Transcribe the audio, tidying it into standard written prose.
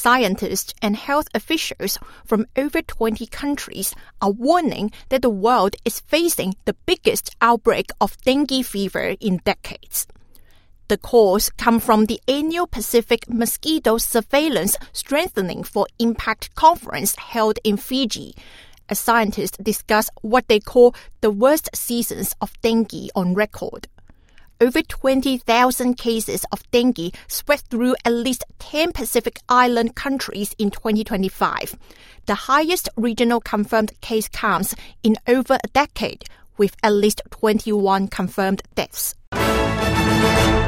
Scientists and health officials from over 20 countries are warning that the world is facing the biggest outbreak of dengue fever in decades. The calls come from the annual Pacific Mosquito Surveillance Strengthening for Impact conference held in Fiji, as scientists discuss what they call the worst seasons of dengue on record. Over 20,000 cases of dengue spread through at least 10 Pacific Island countries in 2025, the highest regional confirmed case counts in over a decade, with at least 21 confirmed deaths.